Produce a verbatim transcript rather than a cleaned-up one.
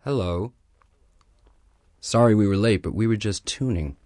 Hello. Sorry we were late, but we were just tuning.